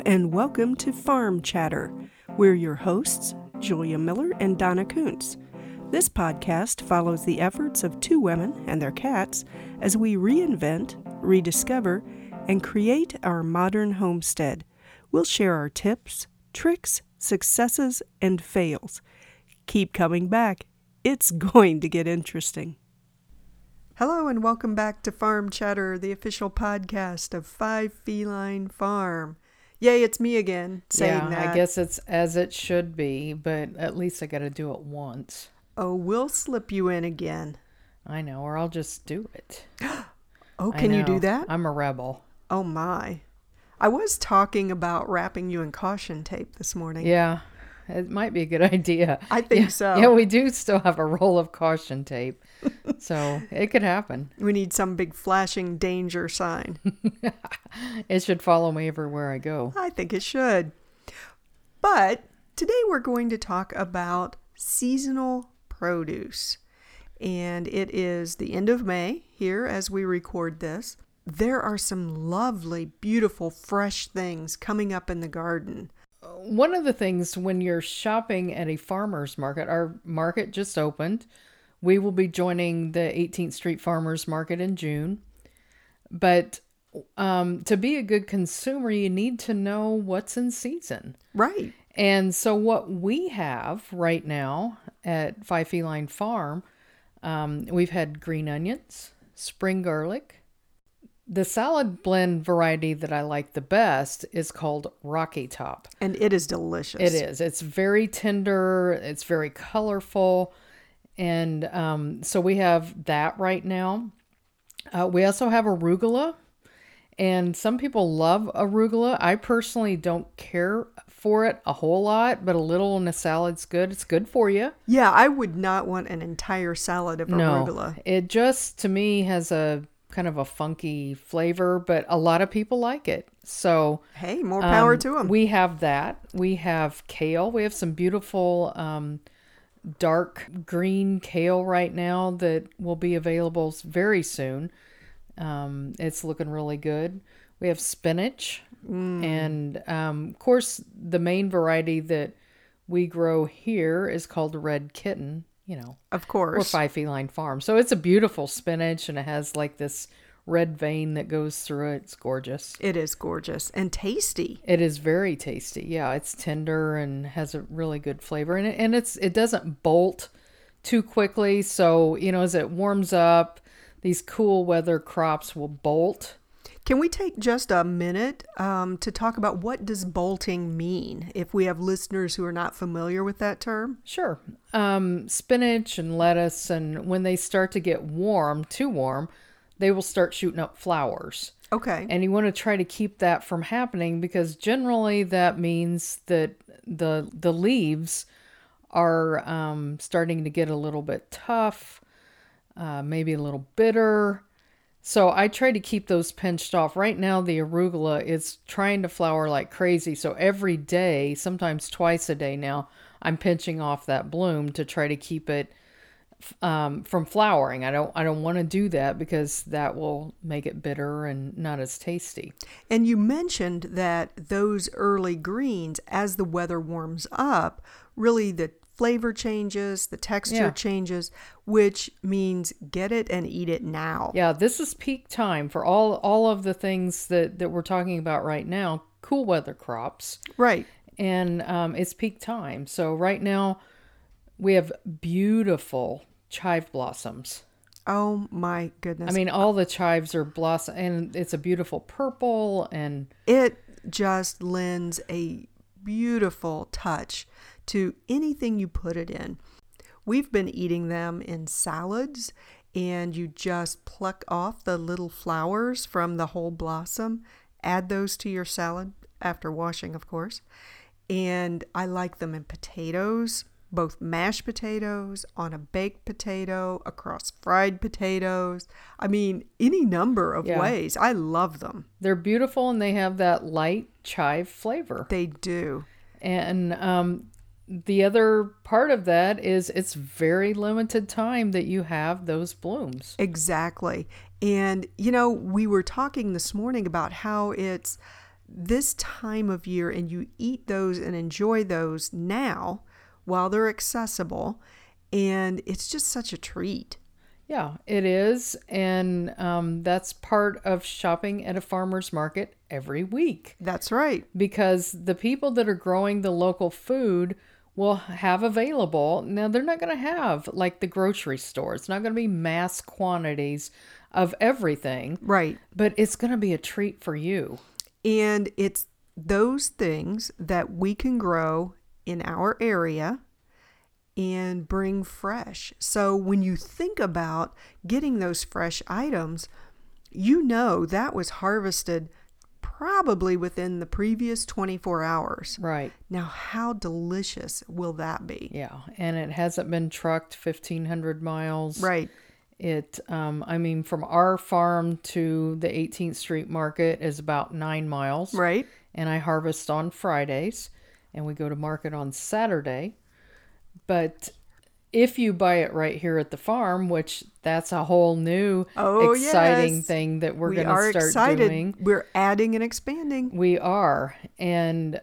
and welcome to Farm Chatter. We're your hosts, Julia Miller and Donna Kuntz. This podcast follows the efforts of two women and their cats as we reinvent, rediscover, and create our modern homestead. We'll share our tips, tricks, successes, and fails. Keep coming back. It's going to get interesting. Hello and welcome back to Farm Chatter, the official podcast of Five Feline Farm. Yay, it's me again saying that. I guess it's as it should be, but at least I got to do it once. Oh, we'll slip you in again. I know, or I'll just do it. Oh, can you do that? I'm a rebel. Oh my. I was talking about wrapping you in caution tape this morning. Yeah, it might be a good idea. I think so. Yeah, we do still have a roll of caution tape, so it could happen. We need some big flashing danger sign. It should follow me everywhere I go. I think it should. But today we're going to talk about seasonal produce. And it is the end of May here as we record this. There are some lovely, beautiful, fresh things coming up in the garden. One of the things when you're shopping at a farmer's market, our market just opened. We will be joining the 18th Street Farmers Market in June. But to be a good consumer, you need to know what's in season. Right. And so what we have right now at Five Feline Farm, we've had green onions, spring garlic. The salad blend variety that I like the best is called Rocky Top. And it is delicious. It is. It's very tender. It's very colorful. And so we have that right now. We also have arugula. And some people love arugula. I personally don't care for it a whole lot, but a little in a salad's good. It's good for you. Yeah, I would not want an entire salad of arugula. No, it just, to me, has a kind of a funky flavor, but a lot of people like it. So, hey, more power to them. We have that. We have kale. We have some beautiful dark green kale right now that will be available very soon. It's looking really good. We have spinach. And of course, the main variety that we grow here is called Red Kitten. You know, of course, or Five Feline Farm. So it's a beautiful spinach, and it has like this red vein that goes through it. It's gorgeous. It is gorgeous and tasty. It is very tasty. Yeah, it's tender and has a really good flavor, and it doesn't bolt too quickly. So as it warms up, these cool weather crops will bolt. Can we take just a minute to talk about what does bolting mean, if we have listeners who are not familiar with that term? Sure. Spinach and lettuce, and when they start to get too warm, they will start shooting up flowers. Okay. And you want to try to keep that from happening because generally that means that the leaves are starting to get a little bit tough, maybe a little bitter. So I try to keep those pinched off. Right now, the arugula is trying to flower like crazy. So every day, sometimes twice a day now, I'm pinching off that bloom to try to keep it from flowering. I don't want to do that because that will make it bitter and not as tasty. And you mentioned that those early greens, as the weather warms up, really the flavor changes, the texture changes, which means get it and eat it now. Yeah, this is peak time for all of the things that we're talking about right now, cool weather crops. Right. And it's peak time. So right now we have beautiful chive blossoms. Oh my goodness. I mean, all the chives are blossom, and it's a beautiful purple, and it just lends a beautiful touch to anything you put it in. We've been eating them in salads, and you just pluck off the little flowers from the whole blossom, add those to your salad after washing, of course. And I like them in potatoes, both mashed potatoes, on a baked potato, across fried potatoes. I mean, any number of ways. I love them. They're beautiful, and they have that light chive flavor. They do. And the other part of that is it's very limited time that you have those blooms. Exactly. And, we were talking this morning about how it's this time of year and you eat those and enjoy those now while they're accessible. And it's just such a treat. Yeah, it is. And that's part of shopping at a farmer's market every week. That's right. Because the people that are growing the local food will have available. Now, they're not going to have like the grocery store. It's not going to be mass quantities of everything. Right. But it's going to be a treat for you. And it's those things that we can grow in our area and bring fresh. So when you think about getting those fresh items, you know that was harvested probably within the previous 24 hours. Right. Now, how delicious will that be? Yeah. And it hasn't been trucked 1,500 miles. Right. From our farm to the 18th Street Market is about 9 miles. Right. And I harvest on Fridays and we go to market on Saturday. But if you buy it right here at the farm, which that's a whole new exciting thing that we're going to start doing. We're adding and expanding. We are. And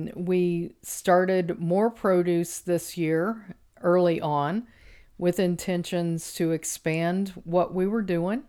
we started more produce this year early on with intentions to expand what we were doing.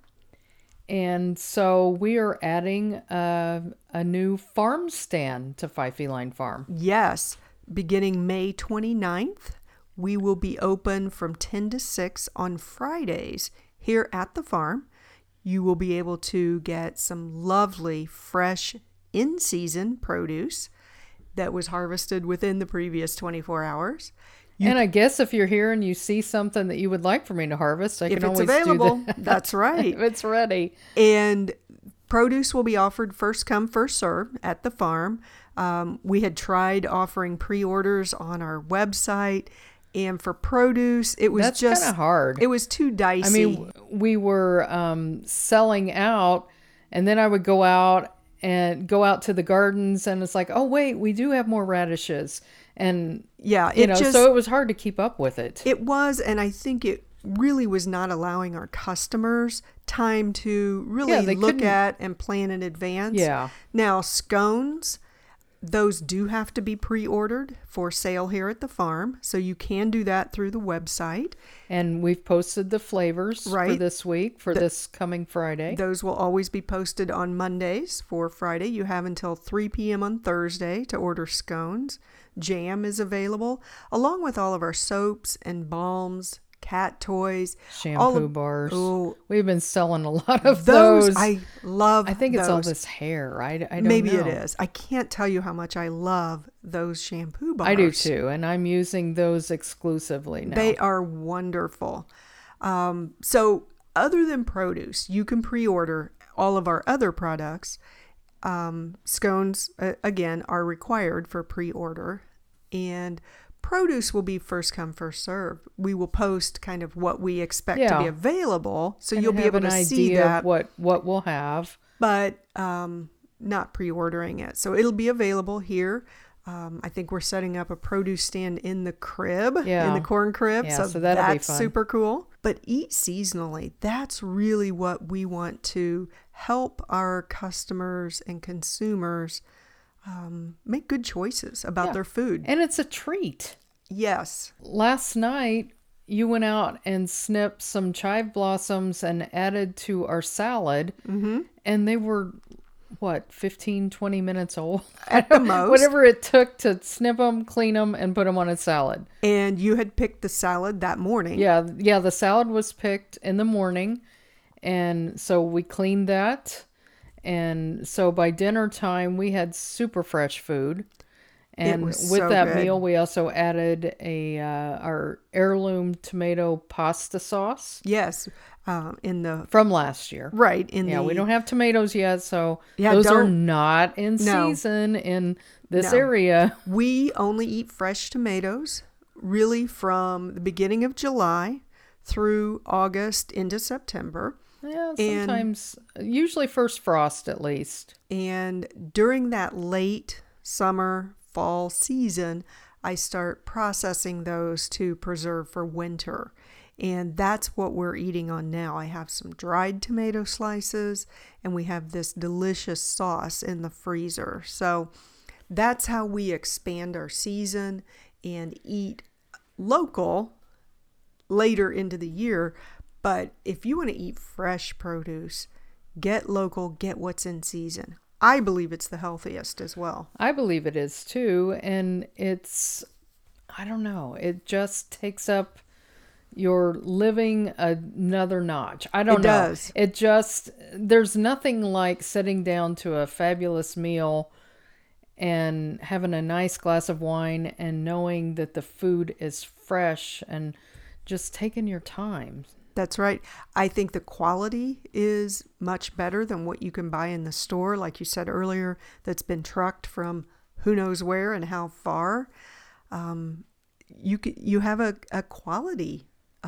And so we are adding a new farm stand to Five Feline Farm. Yes. Beginning May 29th. We will be open from 10 to 6 on Fridays here at the farm. You will be able to get some lovely, fresh, in-season produce that was harvested within the previous 24 hours. And I guess if you're here and you see something that you would like for me to harvest, I can always available, do that. That's right. If it's ready. And produce will be offered first come, first serve at the farm. We had tried offering pre-orders on our website. And for produce, it was just kind of hard. It was too dicey. We were selling out, and then I would go out to the gardens, and it's like, oh wait, we do have more radishes, and so it was hard to keep up with it. It was, and I think it really was not allowing our customers time to really look at and plan in advance. Yeah. Now scones. Those do have to be pre-ordered for sale here at the farm. So you can do that through the website. And we've posted the flavors for this week, for this coming Friday. Those will always be posted on Mondays for Friday. You have until 3 p.m. on Thursday to order scones. Jam is available, along with all of our soaps and balms, cat toys, shampoo bars. Oh, we've been selling a lot of those. I love I think those. It's all this hair. I don't Maybe know. it is. I can't tell you how much I love those shampoo bars. I do too, and I'm using those exclusively now. They are wonderful. So other than produce, you can pre-order all of our other products. Scones, again, are required for pre-order, and produce will be first come, first serve. We will post kind of what we expect to be available, so you'll be able to see that what we'll have, but not pre-ordering it. So it'll be available here. I think we're setting up a produce stand in the crib, in the corn crib. Yeah, so that'll be fun. Super cool. But eat seasonally. That's really what we want to help our customers and consumers make good choices about their food. And it's a treat. Yes. Last night, you went out and snipped some chive blossoms and added to our salad. Mm-hmm. And they were, 15, 20 minutes old? At the most. Whatever it took to snip them, clean them, and put them on a salad. And you had picked the salad that morning. Yeah, the salad was picked in the morning. And so we cleaned that. And so by dinner time, we had super fresh food. And with that meal, we also added our heirloom tomato pasta sauce. Yes, from last year. Right. We don't have tomatoes yet, so those are not in season in this area. We only eat fresh tomatoes really from the beginning of July through August into September. Yeah, sometimes, usually first frost at least. And during that late summer, fall season, I start processing those to preserve for winter. And that's what we're eating on now. I have some dried tomato slices, and we have this delicious sauce in the freezer. So that's how we expand our season and eat local later into the year. But if you want to eat fresh produce, get local, get what's in season. I believe it's the healthiest as well. I believe it is too. And it's, I don't know, it just takes up your living another notch. I don't know. It does. It just, there's nothing like sitting down to a fabulous meal and having a nice glass of wine and knowing that the food is fresh and just taking your time. That's right. I think the quality is much better than what you can buy in the store, like you said earlier, that's been trucked from who knows where and how far. You have a quality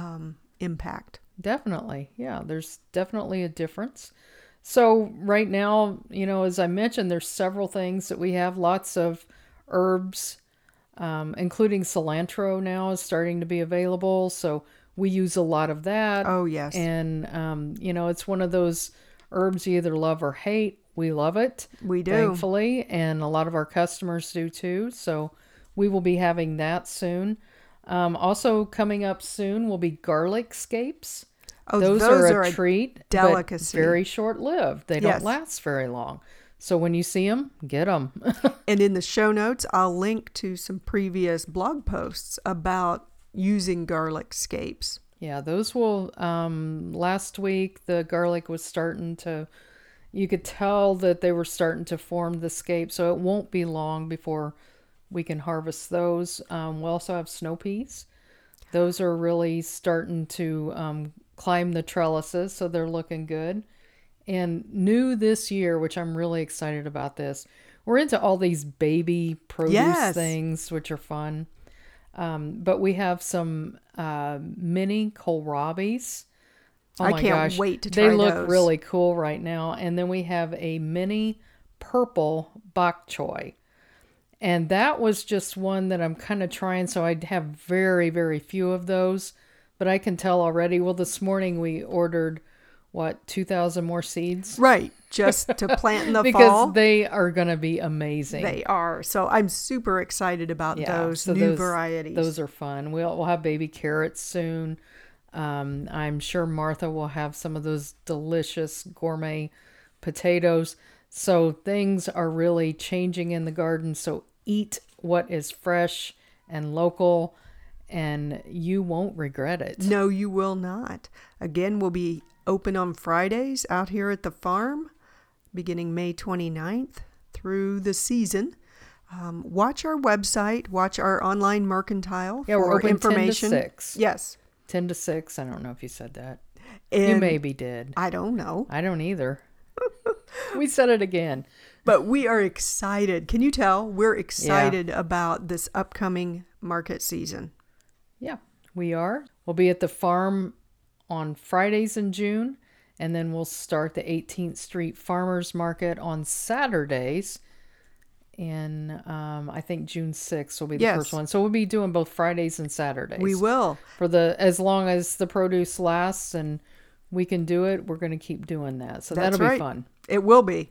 impact. Definitely. Yeah, there's definitely a difference. So right now, as I mentioned, there's several things that we have. Lots of herbs, including cilantro now is starting to be available. So we use a lot of that. Oh, yes. And, it's one of those herbs you either love or hate. We love it. We do. Thankfully. And a lot of our customers do too. So we will be having that soon. Also coming up soon will be garlic scapes. Oh, those are a treat. Delicacy. But very short-lived. They don't last very long. So when you see them, get them. And in the show notes, I'll link to some previous blog posts about using garlic scapes. Yeah, those will, last week, the garlic was starting to, you could tell that they were starting to form the scape. So it won't be long before we can harvest those. We also have snow peas. Those are really starting to climb the trellises, so they're looking good. And new this year, which I'm really excited about this, we're into all these baby produce things, which are fun. But we have some mini kohlrabis. Oh my gosh, wait to try those. They look those. really cool right now. And then we have a mini purple bok choy. And that was just one that I'm kind of trying. So I have very, very few of those. But I can tell already. Well, this morning we ordered, 2,000 more seeds? Right. Just to plant in the because fall. Because they are going to be amazing. They are. So I'm super excited about those new varieties. Those are fun. We'll have baby carrots soon. I'm sure Martha will have some of those delicious gourmet potatoes. So things are really changing in the garden. So eat what is fresh and local, and you won't regret it. No, you will not. Again, we'll be open on Fridays out here at the farm, beginning May 29th through the season. Watch our website, watch our online mercantile for we're open information. 10 to 6. Yes. 10 to 6. I don't know if you said that. And you maybe did. I don't know. I don't either. We said it again. But we are excited. Can you tell? We're excited about this upcoming market season. Yeah, we are. We'll be at the farm on Fridays in June, and then we'll start the 18th Street Farmers Market on Saturdays. And I think June 6th will be the first one. So we'll be doing both Fridays and Saturdays. We will. As long as the produce lasts and we can do it, we're going to keep doing that. So that'll be fun. It will be.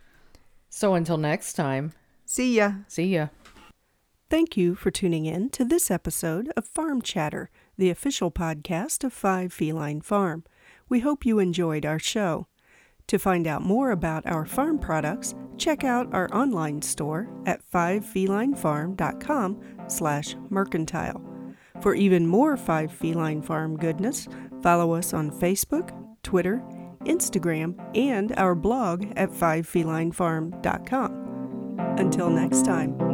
So until next time. See ya. See ya. Thank you for tuning in to this episode of Farm Chatter, the official podcast of 5 Feline Farm. We hope you enjoyed our show. To find out more about our farm products, check out our online store at 5felinefarm.com/mercantile. For even more 5 Feline Farm goodness, follow us on Facebook, Twitter, Instagram, and our blog at 5felinefarm.com. Until next time.